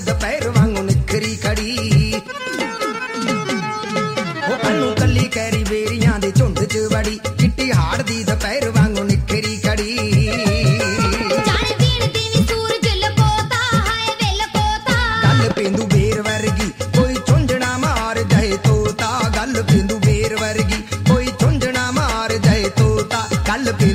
ਦੁਪਹਿਰ ਵਾਂਗੂ ਨਿਖਰੀ ਖੜੀ ਉਹ ਅਨੂੰ ਕੱਲੀ ਕੈਰੀ ਬੇਰੀਆਂ ਦੇ ਝੁੰਡ 'ਚ ਵੜੀ ਚਿੱਟੀ ਹਾੜ ਦੀ ਦੁਪਹਿਰ ਵਾਂਗੂ ਨਿਖਰੀ ਖੜੀ ਜਾਣੇ ਵੀਣ ਦੀ ਨੀ ਸੂਰਜ ਲਕੋਤਾ ਹਾਏ ਵੇ ਲਕੋਤਾ ਗੱਲ ਪੇਂਦੂ ਬੇਰ ਵਰਗੀ ਕੋਈ ਝੁੰਝਣਾ ਮਾਰ ਜਾਏ ਤੋਤਾ ਗੱਲ ਪੇਂਦੂ ਬੇਰ ਵਰਗੀ ਕੋਈ ਝੁੰਝਣਾ ਮਾਰ ਜਾਏ ਤੋਤਾ ਗੱਲ